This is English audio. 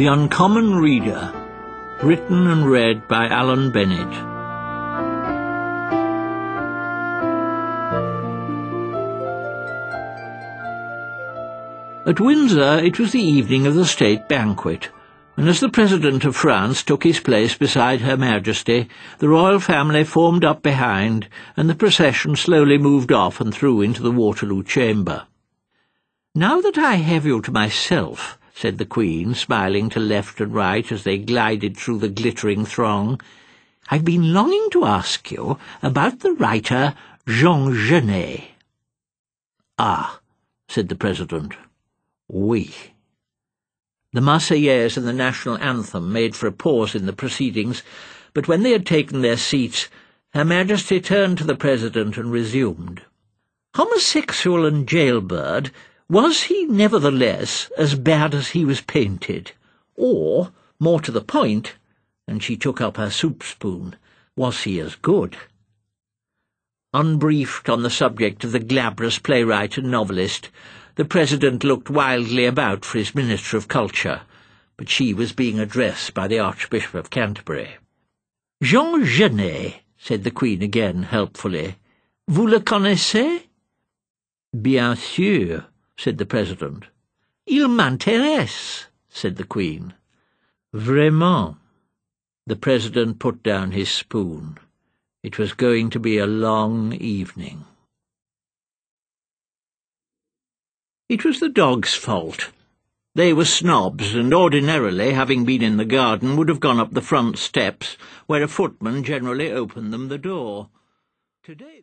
The Uncommon Reader, written and read by Alan Bennett. At Windsor it was the evening of the state banquet, and as the President of France took his place beside Her Majesty, the royal family formed up behind, and the procession slowly moved off and through into the Waterloo chamber. "Now that I have you to myself," said the Queen, smiling to left and right as they glided through the glittering throng, "I've been longing to ask you about the writer Jean Genet." "Ah," said the President. "Oui." The Marseillaise and the national anthem made for a pause in the proceedings, but when they had taken their seats, Her Majesty turned to the President and resumed. "Homosexual and jailbird, was he nevertheless as bad as he was painted? Or, more to the point," and she took up her soup-spoon, "was he as good?" Unbriefed on the subject of the glabrous playwright and novelist, the President looked wildly about for his Minister of Culture, but she was being addressed by the Archbishop of Canterbury. "Jean Genet," said the Queen again helpfully. "Vous le connaissez?" "Bien sûr," said the President. "Il m'intéresse," said the Queen. "Vraiment." The President put down his spoon. It was going to be a long evening. It was the dogs' fault. They were snobs, and ordinarily, having been in the garden, would have gone up the front steps, where a footman generally opened them the door. Today